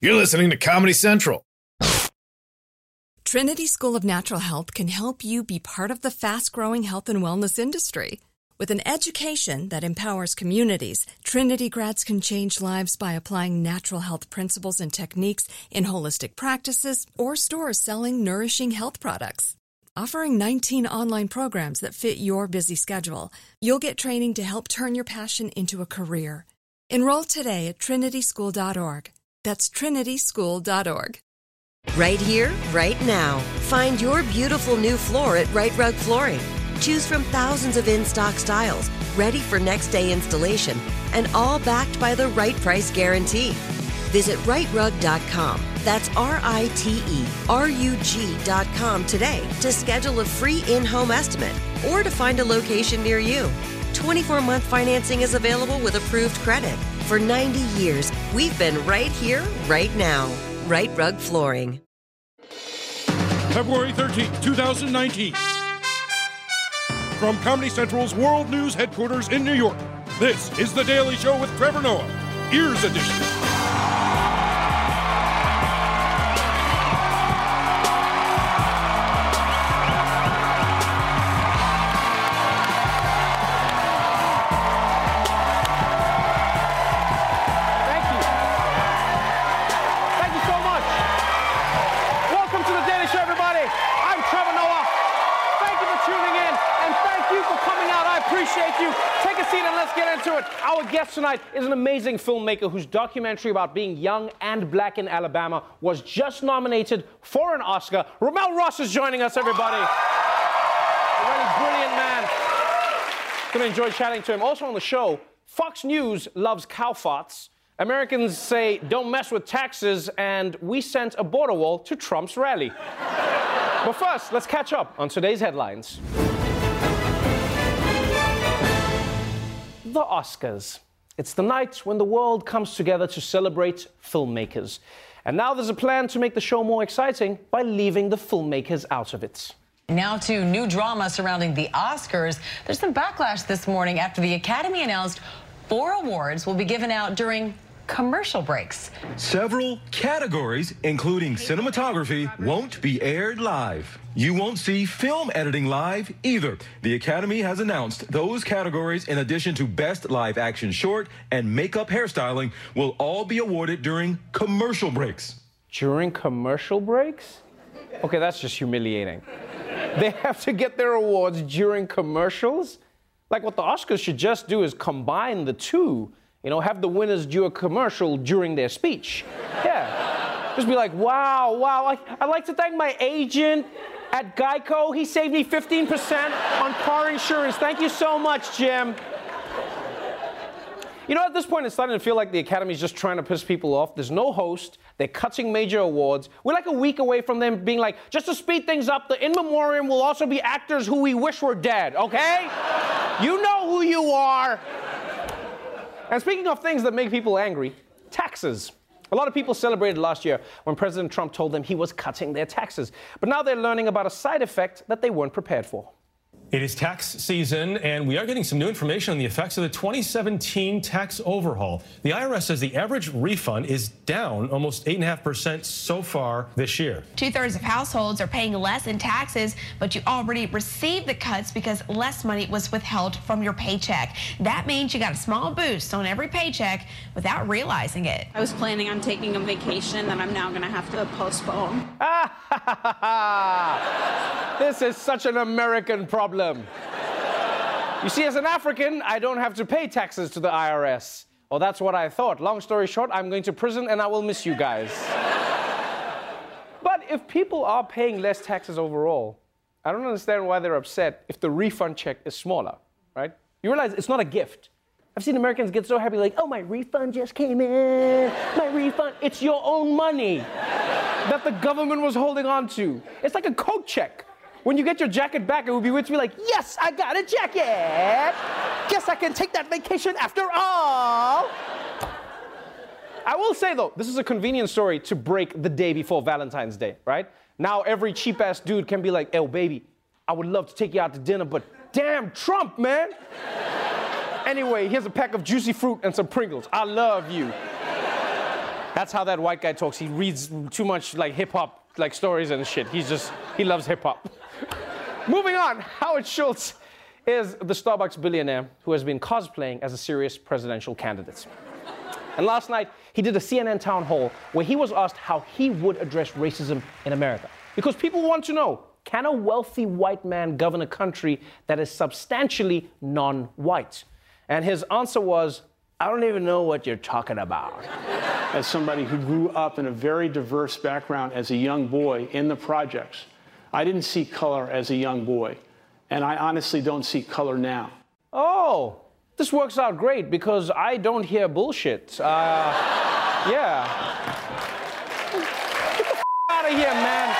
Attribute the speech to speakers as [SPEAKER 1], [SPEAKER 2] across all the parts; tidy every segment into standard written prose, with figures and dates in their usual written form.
[SPEAKER 1] You're listening to Comedy Central.
[SPEAKER 2] Trinity School of Natural Health can help you be part of the fast-growing health and wellness industry. With an education that empowers communities, Trinity grads can change lives by applying natural health principles and techniques in holistic practices or stores selling nourishing health products. Offering 19 online programs that fit your busy schedule, you'll get training to help turn your passion into a career. Enroll today at trinityschool.org. That's trinityschool.org.
[SPEAKER 3] Right here, right now. Find your beautiful new floor at Right Rug Flooring. Choose from thousands of in-stock styles, ready for next day installation, and all backed by the right price guarantee. Visit rightrug.com. That's RITERUG.com today to schedule a free in-home estimate or to find a location near you. 24-month financing is available with approved credit. For 90 years, we've been right here, right now. Right Rug Flooring.
[SPEAKER 4] February 13th, 2019. From Comedy Central's World News headquarters in New York, this is The Daily Show with Trevor Noah, Ears Edition.
[SPEAKER 5] Our guest tonight is an amazing filmmaker whose documentary about being young and black in Alabama was just nominated for an Oscar. Ramel Ross is joining us, everybody. A really brilliant man. Gonna enjoy chatting to him. Also on the show, Fox News loves cow farts. Americans say don't mess with taxes, and we sent a border wall to Trump's rally. But first, let's catch up on today's headlines. The Oscars. It's the night when the world comes together to celebrate filmmakers. And now there's a plan to make the show more exciting by leaving the filmmakers out of it.
[SPEAKER 6] Now to new drama surrounding the Oscars. There's some backlash this morning after the Academy announced 4 awards will be given out during commercial breaks.
[SPEAKER 7] Several categories, including cinematography, won't be aired live. You won't see film editing live either. The Academy has announced those categories, in addition to Best Live Action Short and Makeup Hairstyling, will all be awarded during commercial breaks.
[SPEAKER 5] During commercial breaks? Okay, that's just humiliating. They have to get their awards during commercials? Like, what the Oscars should just do is combine the two. You know, have the winners do a commercial during their speech. Yeah. Just be like, wow. I'd like to thank my agent at Geico. He saved me 15% on car insurance. Thank you so much, Jim. You know, at this point, it's starting to feel like the Academy's just trying to piss people off. There's no host. They're cutting major awards. We're like a week away from them being like, just to speed things up, the in memoriam will also be actors who we wish were dead, okay? You know who you are. And speaking of things that make people angry, taxes. A lot of people celebrated last year when President Trump told them he was cutting their taxes. But now they're learning about a side effect that they weren't prepared for.
[SPEAKER 8] It is tax season, and we are getting some new information on the effects of the 2017 tax overhaul. The IRS says the average refund is down almost 8.5% so far this year.
[SPEAKER 9] 2/3 of households are paying less in taxes, but you already received the cuts because less money was withheld from your paycheck. That means you got a small boost on every paycheck without realizing it.
[SPEAKER 10] I was planning on taking a vacation that I'm now going to have to postpone.
[SPEAKER 5] This is such an American problem. You see, as an African, I don't have to pay taxes to the IRS. Well, that's what I thought. Long story short, I'm going to prison and I will miss you guys. But if people are paying less taxes overall, I don't understand why they're upset if the refund check is smaller, right? You realize it's not a gift. I've seen Americans get so happy, like, oh, my refund just came in. My refund. It's your own money that the government was holding on to. It's like a coat check. When you get your jacket back, it would be weird to be like, yes, I got a jacket. Guess I can take that vacation after all. I will say, though, this is a convenient story to break the day before Valentine's Day, right? Now every cheap-ass dude can be like, oh, baby, I would love to take you out to dinner, but damn, Trump, man. Anyway, here's a pack of juicy fruit and some Pringles. I love you. That's how that white guy talks. He reads too much like hip-hop like stories and shit. He loves hip-hop. Moving on, Howard Schultz is the Starbucks billionaire who has been cosplaying as a serious presidential candidate. And last night, he did a CNN town hall where he was asked how he would address racism in America. Because people want to know, can a wealthy white man govern a country that is substantially non-white? And his answer was, I don't even know what you're talking about.
[SPEAKER 11] As somebody who grew up in a very diverse background as a young boy in the projects, I didn't see color as a young boy. And I honestly don't see color now. Oh, this works out great because I don't hear bullshit. Yeah. Get the out of here, man.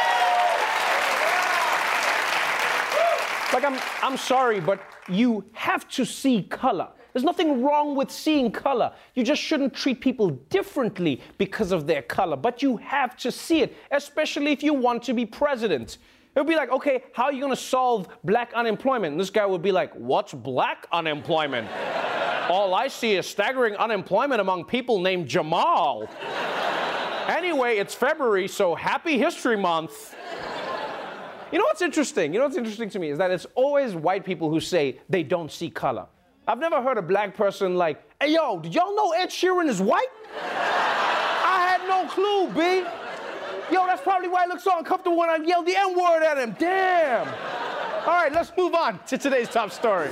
[SPEAKER 11] Like, I'm sorry, but you have to see color. There's nothing wrong with seeing color. You just shouldn't treat people differently because of their color. But you have to see it, especially if you want to be president. It would be like, okay, how are you going to solve black unemployment? And this guy would be like, what's black unemployment? All I see is staggering unemployment among people named Jamal. Anyway, it's February, so happy History Month. You know what's interesting? You know what's interesting to me is that it's always white people who say they don't see color. I've never heard a black person like, hey, yo, did y'all know Ed Sheeran is white? I had no clue, B. Yo, that's probably why I look so uncomfortable when I yelled the N-word at him. Damn. All right, let's move on to today's top story.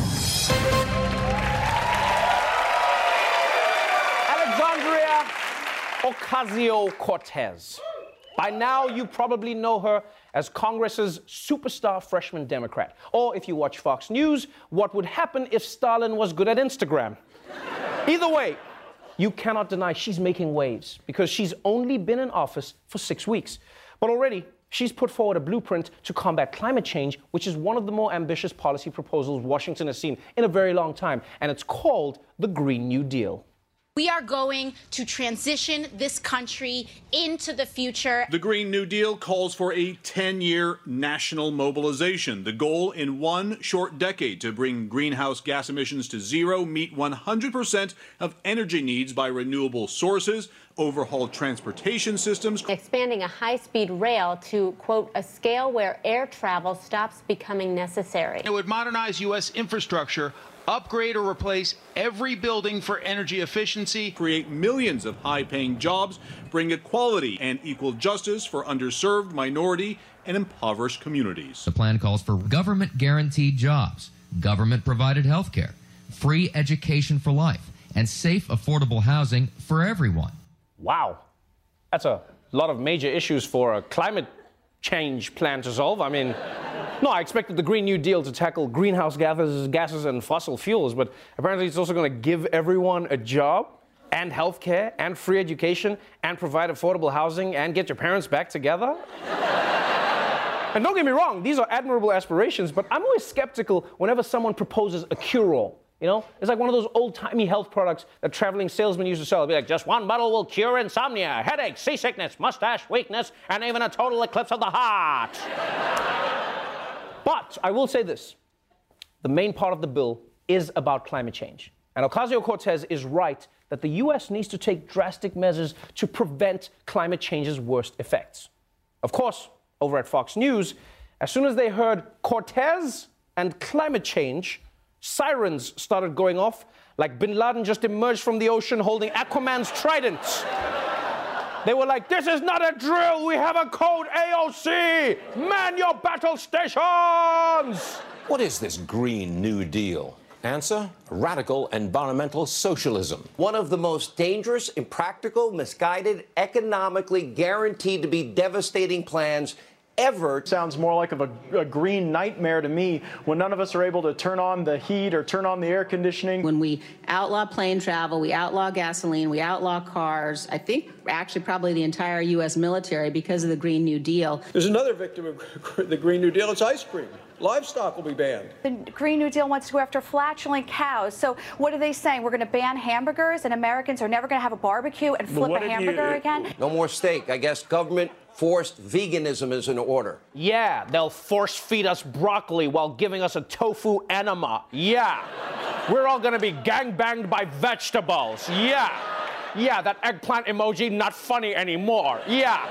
[SPEAKER 11] Alexandria Ocasio-Cortez. By now, you probably know her as Congress's superstar freshman Democrat. Or if you watch Fox News, what would happen if Stalin was good at Instagram? Either way, you cannot deny she's making waves because she's only been in office for 6 weeks. But already, she's put forward a blueprint to combat climate change, which is one of the more ambitious policy proposals Washington has seen in a very long time. And it's called the Green New Deal.
[SPEAKER 12] We are going to transition this country into the future.
[SPEAKER 13] The Green New Deal calls for a 10-year national mobilization. The goal in one short decade to bring greenhouse gas emissions to zero, meet 100% of energy needs by renewable sources, overhaul transportation systems.
[SPEAKER 14] Expanding a high-speed rail to, quote, a scale where air travel stops becoming necessary.
[SPEAKER 15] It would modernize U.S. infrastructure, upgrade or replace every building for energy efficiency,
[SPEAKER 13] create millions of high-paying jobs, bring equality and equal justice for underserved, minority, and impoverished communities.
[SPEAKER 16] The plan calls for government-guaranteed jobs, government-provided health care, free education for life, and safe, affordable housing for everyone.
[SPEAKER 5] Wow. That's a lot of major issues for a climate change plan to solve. I mean, no, I expected the Green New Deal to tackle greenhouse gases and fossil fuels, but apparently it's also going to give everyone a job and health care and free education and provide affordable housing and get your parents back together. And don't get me wrong, these are admirable aspirations, but I'm always skeptical whenever someone proposes a cure-all. You know, it's like one of those old-timey health products that traveling salesmen used to sell. It'd be like, just one bottle will cure insomnia, headache, seasickness, mustache weakness, and even a total eclipse of the heart. But I will say this. The main part of the bill is about climate change. And Ocasio-Cortez is right that the U.S. needs to take drastic measures to prevent climate change's worst effects. Of course, over at Fox News, as soon as they heard Cortez and climate change, sirens started going off like Bin Laden just emerged from the ocean holding Aquaman's trident. They were like, this is not a drill, we have a code AOC! Man your battle stations!
[SPEAKER 17] What is this Green New Deal? Answer, radical environmental socialism.
[SPEAKER 18] One of the most dangerous, impractical, misguided, economically guaranteed to be devastating plans ever.
[SPEAKER 11] Sounds more like a green nightmare to me when none of us are able to turn on the heat or turn on the air conditioning.
[SPEAKER 19] When we outlaw plane travel, we outlaw gasoline, we outlaw cars, I think actually probably the entire U.S. military because of the Green New Deal.
[SPEAKER 20] There's another victim of the Green New Deal, it's ice cream. Livestock will be banned.
[SPEAKER 21] The Green New Deal wants to go after flatulent cows. So what are they saying? We're going to ban hamburgers and Americans are never going to have a barbecue and flip a hamburger again?
[SPEAKER 18] No more steak. I guess government-forced veganism is in order.
[SPEAKER 5] Yeah, they'll force feed us broccoli while giving us a tofu enema. Yeah. We're all going to be gangbanged by vegetables. Yeah.
[SPEAKER 11] Yeah, that eggplant emoji, not funny anymore. Yeah.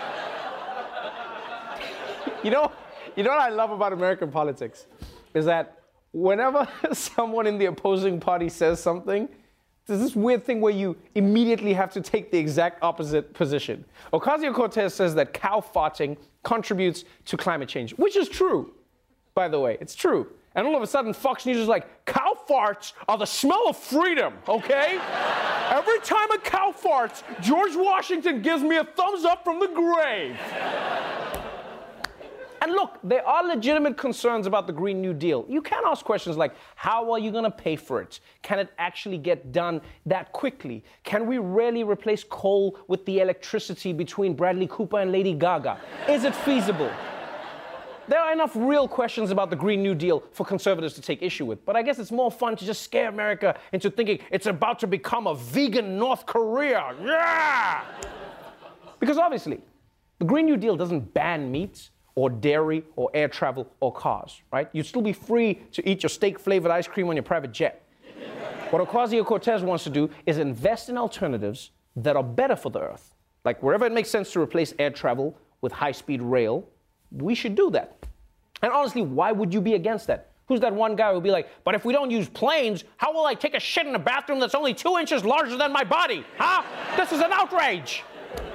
[SPEAKER 11] You know what I love about American politics is that whenever someone in the opposing party says something, there's this weird thing where you immediately have to take the exact opposite position. Ocasio-Cortez says that cow farting contributes to climate change, which is true, by the way. It's true. And all of a sudden, Fox News is like, cow farts are the smell of freedom, okay? Every time a cow farts, George Washington gives me a thumbs up from the grave. And look, there are legitimate concerns about the Green New Deal. You can ask questions like, how are you going to pay for it? Can it actually get done that quickly? Can we really replace coal with the electricity between Bradley Cooper and Lady Gaga? Is it feasible? There are enough real questions about the Green New Deal for conservatives to take issue with. But I guess it's more fun to just scare America into thinking it's about to become a vegan North Korea. Yeah! Because obviously, the Green New Deal doesn't ban meat or dairy or air travel or cars, right? You'd still be free to eat your steak-flavored ice cream on your private jet. What Ocasio-Cortez wants to do is invest in alternatives that are better for the Earth. Like wherever it makes sense to replace air travel with high-speed rail, we should do that. And honestly, why would you be against that? Who's that one guy who'll be like, but if we don't use planes, how will I take a shit in a bathroom that's only 2 inches larger than my body? Huh? This is an outrage.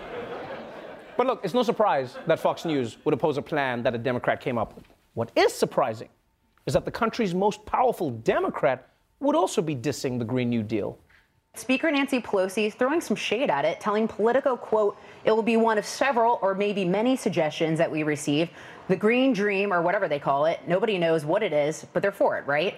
[SPEAKER 11] But look, it's no surprise that Fox News would oppose a plan that a Democrat came up with. What is surprising is that the country's most powerful Democrat would also be dissing the Green New Deal.
[SPEAKER 1] Speaker Nancy Pelosi is throwing some shade at it, telling Politico, quote, it will be one of several or maybe many suggestions that we receive. The Green Dream, or whatever they call it, nobody knows what it is, but they're for it, right?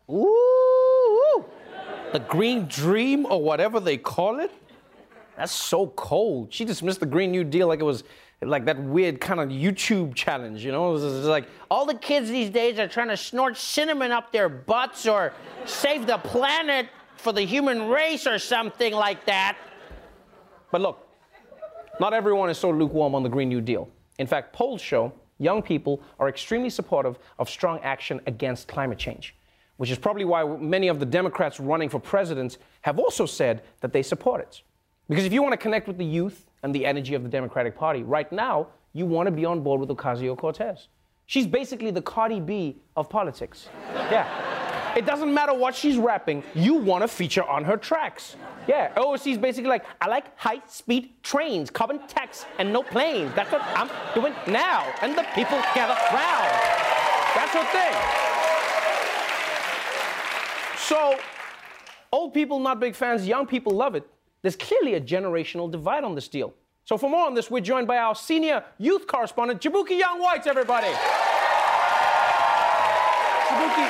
[SPEAKER 11] Ooh, the Green Dream, or whatever they call it? That's so cold. She dismissed the Green New Deal like it was like that weird kind of YouTube challenge, you know? It was like, all the kids these days are trying to snort cinnamon up their butts or save the planet for the human race or something like that. But look, not everyone is so lukewarm on the Green New Deal. In fact, polls show young people are extremely supportive of strong action against climate change, which is probably why many of the Democrats running for president have also said that they support it. Because if you want to connect with the youth and the energy of the Democratic Party, right now, you want to be on board with Ocasio-Cortez. She's basically the Cardi B of politics. Yeah. It doesn't matter what she's rapping, you want to feature on her tracks. Yeah, OOC's basically like, I like high-speed trains, carbon tax, and no planes. That's what I'm doing now. And the people gather round. That's her thing. So, old people not big fans, young people love it. There's clearly a generational divide on this deal. So for more on this, we're joined by our senior youth correspondent, Jaboukie Young-Whites, everybody. Jaboukie,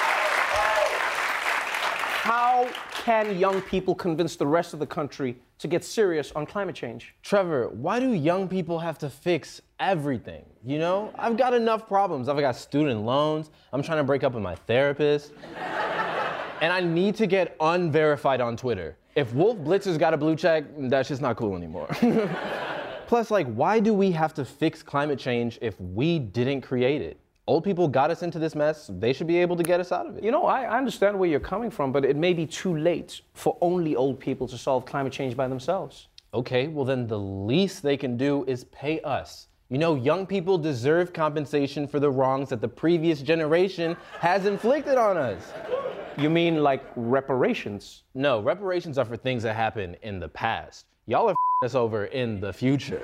[SPEAKER 11] how can young people convince the rest of the country to get serious on climate change?
[SPEAKER 22] Trevor, why do young people have to fix everything? You know, I've got enough problems. I've got student loans. I'm trying to break up with my therapist. And I need to get unverified on Twitter. If Wolf Blitzer's got a blue check, that's just not cool anymore. Plus, like, why do we have to fix climate change if we didn't create it? Old people got us into this mess. They should be able to get us out of it.
[SPEAKER 11] You know, I understand where you're coming from, but it may be too late for only old people to solve climate change by themselves.
[SPEAKER 22] Okay, well then the least they can do is pay us. You know, young people deserve compensation for the wrongs that the previous generation has inflicted on us.
[SPEAKER 11] You mean like reparations?
[SPEAKER 22] No, reparations are for things that happen in the past. Y'all are f***ing us over in the future.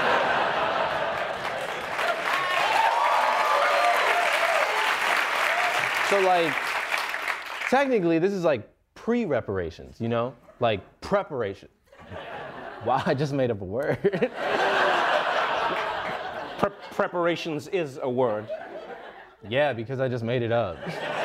[SPEAKER 22] So like, technically this is like pre-reparations, you know? Like preparation. Wow, I just made up a word.
[SPEAKER 11] Preparations is a word.
[SPEAKER 22] Yeah, because I just made it up.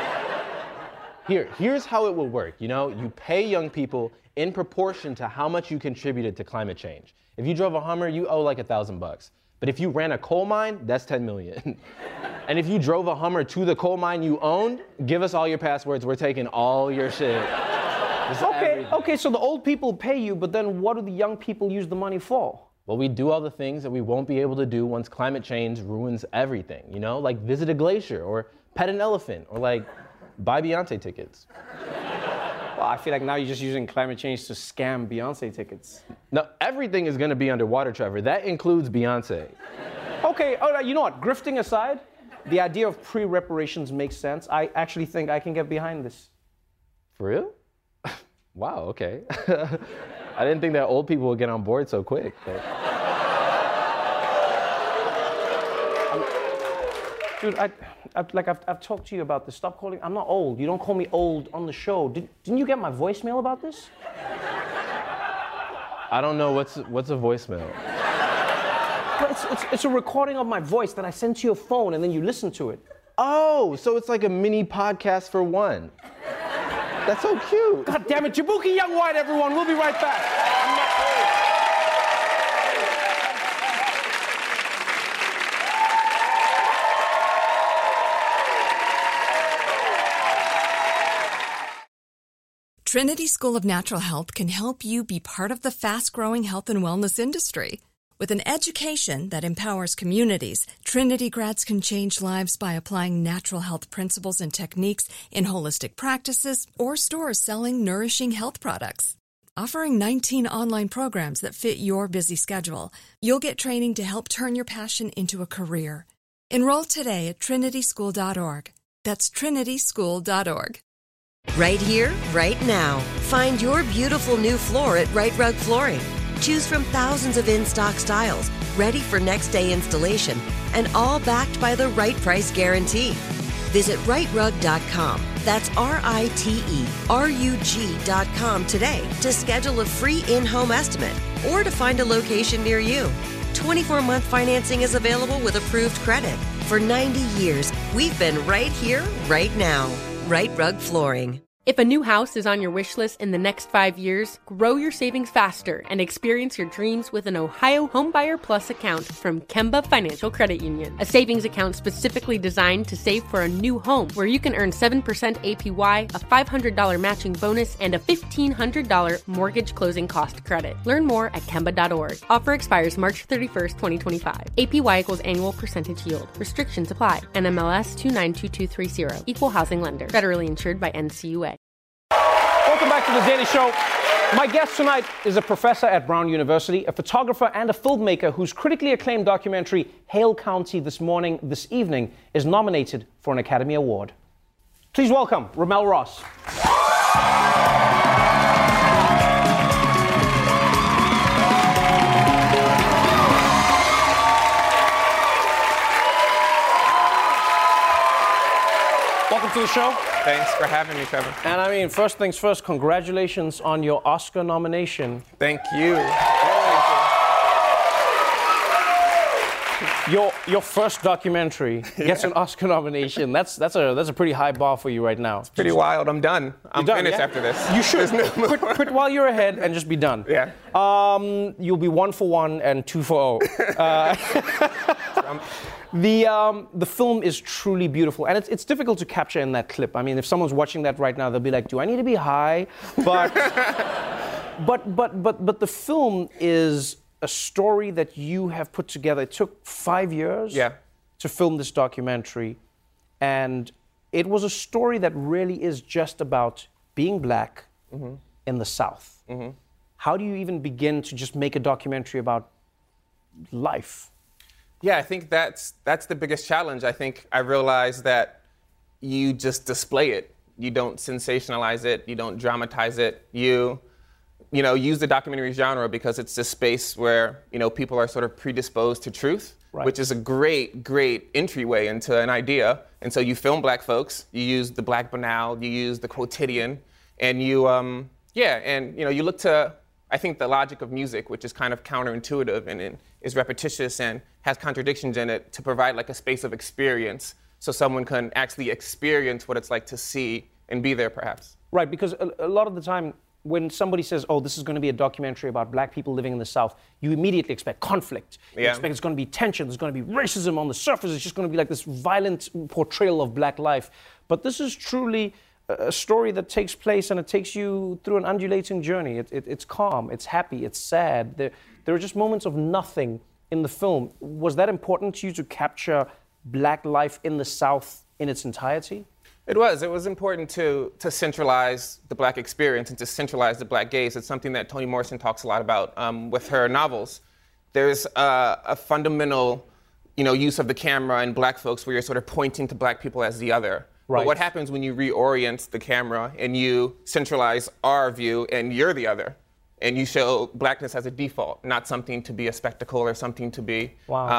[SPEAKER 22] Here's how it will work, you know? You pay young people in proportion to how much you contributed to climate change. If you drove a Hummer, you owe like $1,000. But if you ran a coal mine, that's 10 million. And if you drove a Hummer to the coal mine you owned, give us all your passwords, we're taking all your shit.
[SPEAKER 11] Okay, so the old people pay you, but then what do the young people use the money for?
[SPEAKER 22] Well, we do all the things that we won't be able to do once climate change ruins everything, you know? Like visit a glacier, or pet an elephant, or like buy Beyonce tickets.
[SPEAKER 5] Well, I feel like now you're just using climate change to scam Beyonce tickets.
[SPEAKER 22] No, everything is gonna be underwater, Trevor. That includes Beyonce.
[SPEAKER 5] Okay, all right, you know what? Grifting aside, the idea of pre-reparations makes sense. I actually think I can get behind this.
[SPEAKER 22] For real? Wow, okay. I didn't think that old people would get on board so quick. But...
[SPEAKER 5] Dude, I've talked to you about this. Stop calling. I'm not old. You don't call me old on the show. Didn't you get my voicemail about this?
[SPEAKER 22] I don't know what's a voicemail.
[SPEAKER 5] It's a recording of my voice that I sent to your phone and then you listen to it.
[SPEAKER 22] Oh, so it's like a mini podcast for one. That's so cute.
[SPEAKER 5] God damn it, Jaboukie Young White, everyone. We'll be right back.
[SPEAKER 2] Trinity School of Natural Health can help you be part of the fast-growing health and wellness industry. With an education that empowers communities, Trinity grads can change lives by applying natural health principles and techniques in holistic practices or stores selling nourishing health products. Offering 19 online programs that fit your busy schedule, you'll get training to help turn your passion into a career. Enroll today at trinityschool.org. That's trinityschool.org.
[SPEAKER 3] Right here, right now. Find your beautiful new floor at Right Rug Flooring. Choose from thousands of in-stock styles, ready for next day installation, and all backed by the right price guarantee. Visit rightrug.com. That's RITERUG.com today to schedule a free in-home estimate or to find a location near you. 24-month financing is available with approved credit. For 90 years, we've been right here, right now. Right Rug Flooring.
[SPEAKER 23] If a new house is on your wish list in the next 5 years, grow your savings faster and experience your dreams with an Ohio Homebuyer Plus account from Kemba Financial Credit Union. A savings account specifically designed to save for a new home where you can earn 7% APY, a $500 matching bonus, and a $1,500 mortgage closing cost credit. Learn more at Kemba.org. Offer expires March 31st, 2025. APY equals annual percentage yield. Restrictions apply. NMLS 292230. Equal housing lender. Federally insured by NCUA.
[SPEAKER 5] Welcome back to The Daily Show. My guest tonight is a professor at Brown University, a photographer and a filmmaker whose critically acclaimed documentary, Hale County This Evening, is nominated for an Academy Award. Please welcome Ramel Ross. Welcome to the show.
[SPEAKER 24] Thanks for having me, Trevor.
[SPEAKER 5] And I mean, first things first, congratulations on your Oscar nomination.
[SPEAKER 24] Thank you.
[SPEAKER 5] Your first documentary gets an Oscar nomination. That's a pretty high bar for you right now. It's
[SPEAKER 24] pretty wild. I'm done. I'm finished after this.
[SPEAKER 5] You should quit while you're ahead and just be done.
[SPEAKER 24] Yeah.
[SPEAKER 5] You'll be 1 for 1 and 2 for 0. The film is truly beautiful, and it's difficult to capture in that clip. I mean, if someone's watching that right now, they'll be like, "Do I need to be high?" But but the film is a story that you have put together. It took 5 years to film this documentary, and it was a story that really is just about being black in the South. How do you even begin to just make a documentary about life?
[SPEAKER 24] Yeah, I think that's the biggest challenge. I think I realized that you just display it. You don't sensationalize it. You don't dramatize it. You use the documentary genre because it's this space where, people are sort of predisposed to truth, which is a great, great entryway into an idea. And so you film black folks, you use the black banal, you use the quotidian, and you look to, I think, the logic of music, which is kind of counterintuitive and is repetitious and has contradictions in it, to provide like a space of experience so someone can actually experience what it's like to see and be there, perhaps.
[SPEAKER 5] Right, because a lot of the time when somebody says, oh, this is going to be a documentary about black people living in the South, you immediately expect conflict. You expect it's going to be tension, there's going to be racism on the surface, it's just going to be like this violent portrayal of black life. But this is truly a story that takes place, and it takes you through an undulating journey. It's calm, it's happy, it's sad. There are just moments of nothing in the film. Was that important to you to capture black life in the South in its entirety?
[SPEAKER 24] It was important to centralize the Black experience and to centralize the Black gaze. It's something that Toni Morrison talks a lot about with her novels. There's a fundamental, use of the camera in Black folks where you're sort of pointing to Black people as the other. Right. But what happens when you reorient the camera and you centralize our view and you're the other? And you show Blackness as a default, not something to be a spectacle or something to be,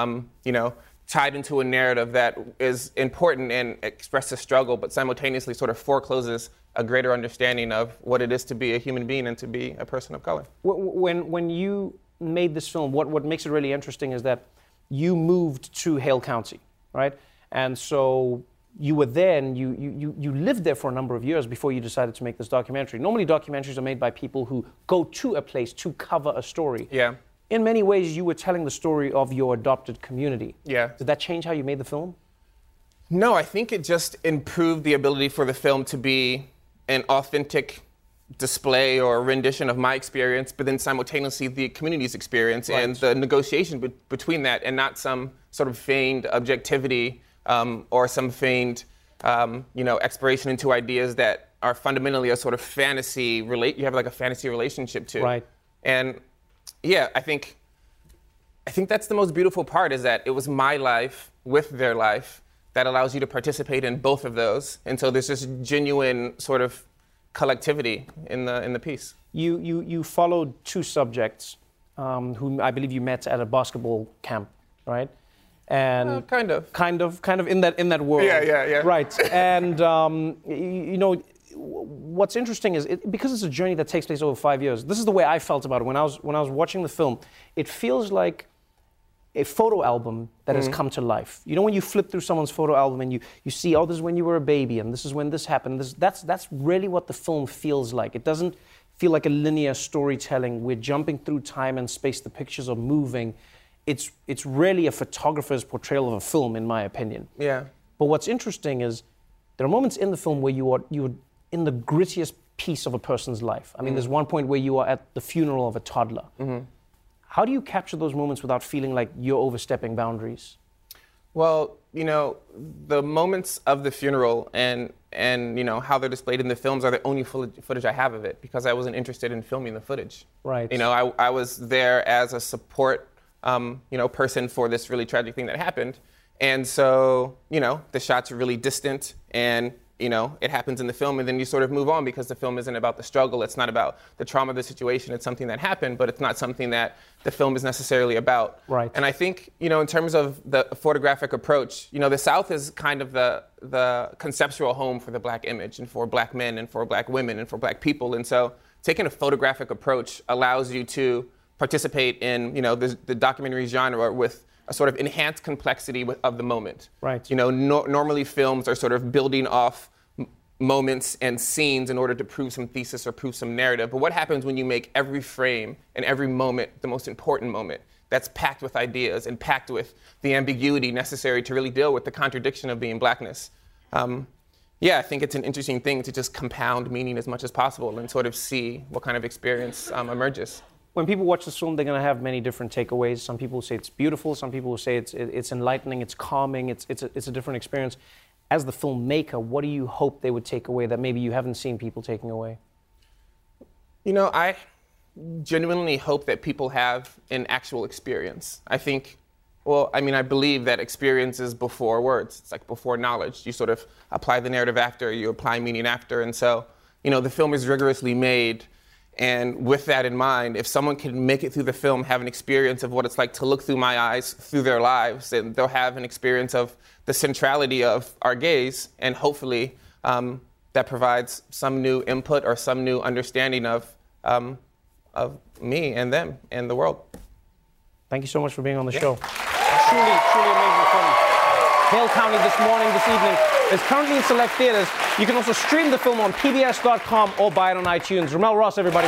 [SPEAKER 24] tied into a narrative that is important and expresses struggle, but simultaneously sort of forecloses a greater understanding of what it is to be a human being and to be a person of color.
[SPEAKER 5] When you made this film, what makes it really interesting is that you moved to Hale County, right? And so you were there and you lived there for a number of years before you decided to make this documentary. Normally documentaries are made by people who go to a place to cover a story.
[SPEAKER 24] Yeah.
[SPEAKER 5] In many ways, you were telling the story of your adopted community.
[SPEAKER 24] Yeah.
[SPEAKER 5] Did that change how you made the film?
[SPEAKER 24] No, I think it just improved the ability for the film to be an authentic display or rendition of my experience, but then simultaneously the community's experience and the negotiation between that, and not some sort of feigned objectivity or some feigned, exploration into ideas that are fundamentally a sort of fantasy. You have like a fantasy relationship to.
[SPEAKER 5] Right.
[SPEAKER 24] And yeah, I think that's the most beautiful part, is that it was my life with their life that allows you to participate in both of those. And so there's this genuine sort of collectivity in the piece.
[SPEAKER 5] You followed two subjects whom I believe you met at a basketball camp, right? And
[SPEAKER 24] kind of
[SPEAKER 5] in that world.
[SPEAKER 24] Yeah.
[SPEAKER 5] Right. And what's interesting is because it's a journey that takes place over 5 years. This is the way I felt about it when I was watching the film. It feels like a photo album that has come to life. You know, when you flip through someone's photo album and you see, oh, this is when you were a baby and this is when this happened. That's really what the film feels like. It doesn't feel like a linear storytelling. We're jumping through time and space. The pictures are moving. It's really a photographer's portrayal of a film, in my opinion.
[SPEAKER 24] Yeah.
[SPEAKER 5] But what's interesting is there are moments in the film where you are in the grittiest piece of a person's life. I mean, there's one point where you are at the funeral of a toddler. Mm-hmm. How do you capture those moments without feeling like you're overstepping boundaries?
[SPEAKER 24] Well, the moments of the funeral and how they're displayed in the films are the only footage I have of it, because I wasn't interested in filming the footage.
[SPEAKER 5] Right.
[SPEAKER 24] I was there as a support, person for this really tragic thing that happened. And so, the shots are really distant and it happens in the film, and then you sort of move on because the film isn't about the struggle. It's not about the trauma of the situation. It's something that happened, but it's not something that the film is necessarily about.
[SPEAKER 5] Right.
[SPEAKER 24] And I think, in terms of the photographic approach, the South is kind of the conceptual home for the Black image and for Black men and for Black women and for Black people. And so taking a photographic approach allows you to participate in, the documentary genre with a sort of enhanced complexity of the moment.
[SPEAKER 5] Right.
[SPEAKER 24] Normally films are sort of building off moments and scenes in order to prove some thesis or prove some narrative. But what happens when you make every frame and every moment the most important moment that's packed with ideas and packed with the ambiguity necessary to really deal with the contradiction of being Blackness? I think it's an interesting thing to just compound meaning as much as possible and sort of see what kind of experience emerges.
[SPEAKER 5] When people watch this film, they're going to have many different takeaways. Some people will say it's beautiful. Some people will say it's enlightening, it's calming, it's a different experience. As the filmmaker, what do you hope they would take away that maybe you haven't seen people taking away?
[SPEAKER 24] I genuinely hope that people have an actual experience. I believe that experience is before words. It's like before knowledge. You sort of apply the narrative after, you apply meaning after. And so, the film is rigorously made. And with that in mind, if someone can make it through the film, have an experience of what it's like to look through my eyes, through their lives, then they'll have an experience of the centrality of our gaze, and hopefully that provides some new input or some new understanding of me and them and the world.
[SPEAKER 5] Thank you so much for being on the show. Truly amazing film. Hale County this evening. It's currently in select theaters. You can also stream the film on PBS.com or buy it on iTunes. Ramel Ross, everybody.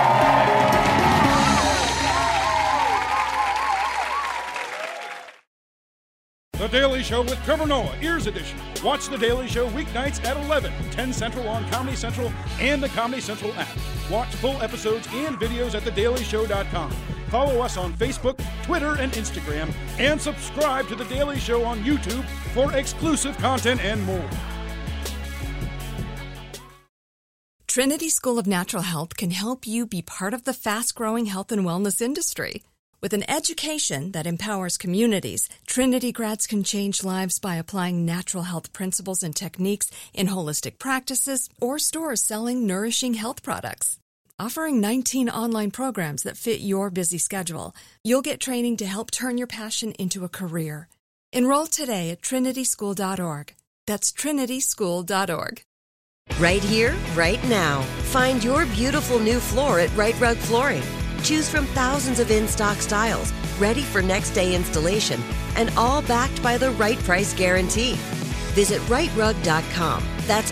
[SPEAKER 4] The Daily Show with Trevor Noah, Ears Edition. Watch The Daily Show weeknights at 11, 10 Central on Comedy Central and the Comedy Central app. Watch full episodes and videos at thedailyshow.com. Follow us on Facebook, Twitter, and Instagram, and subscribe to The Daily Show on YouTube for exclusive content and more.
[SPEAKER 2] Trinity School of Natural Health can help you be part of the fast-growing health and wellness industry. With an education that empowers communities, Trinity grads can change lives by applying natural health principles and techniques in holistic practices or stores selling nourishing health products. Offering 19 online programs that fit your busy schedule, you'll get training to help turn your passion into a career. Enroll today at trinityschool.org. That's trinityschool.org.
[SPEAKER 3] Right here, right now. Find your beautiful new floor at Right Rug Flooring. Choose from thousands of in-stock styles, ready for next day installation, and all backed by the right price guarantee. Visit rightrug.com. That's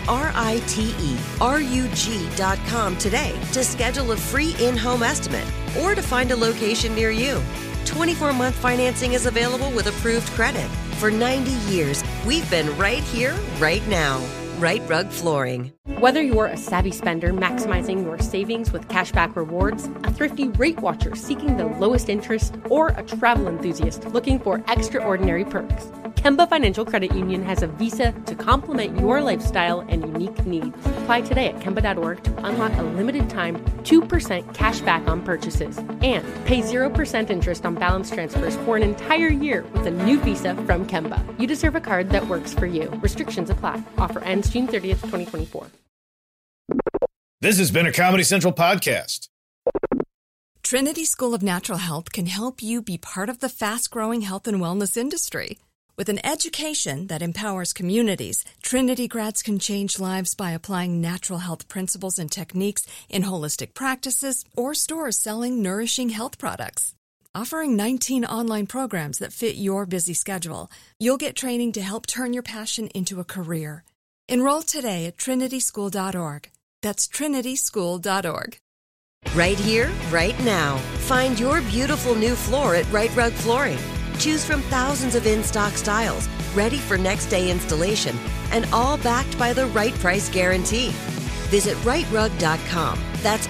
[SPEAKER 3] RITERUG.com today to schedule a free in-home estimate or to find a location near you. 24-month financing is available with approved credit. For 90 years, we've been right here, right now. Right Rug Flooring.
[SPEAKER 23] Whether you're a savvy spender maximizing your savings with cashback rewards, a thrifty rate watcher seeking the lowest interest, or a travel enthusiast looking for extraordinary perks, Kemba Financial Credit Union has a visa to complement your lifestyle and unique needs. Apply today at Kemba.org to unlock a limited time 2% cash back on purchases and pay 0% interest on balance transfers for an entire year with a new visa from Kemba. You deserve a card that works for you. Restrictions apply. Offer ends June 30th, 2024.
[SPEAKER 6] This has been a Comedy Central podcast.
[SPEAKER 2] Trinity School of Natural Health can help you be part of the fast-growing health and wellness industry. With an education that empowers communities, Trinity grads can change lives by applying natural health principles and techniques in holistic practices or stores selling nourishing health products. Offering 19 online programs that fit your busy schedule, you'll get training to help turn your passion into a career. Enroll today at trinityschool.org. That's trinityschool.org.
[SPEAKER 3] Right here, right now. Find your beautiful new floor at Right Rug Flooring. Choose from thousands of in-stock styles, ready for next day installation, and all backed by the right price guarantee. Visit rightrug.com. That's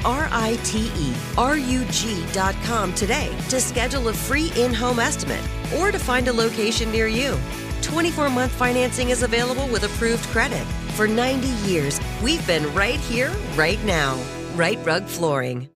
[SPEAKER 3] RITERUG.com today to schedule a free in-home estimate or to find a location near you. 24-month financing is available with approved credit. For 90 years, we've been right here, right now. Right Rug Flooring.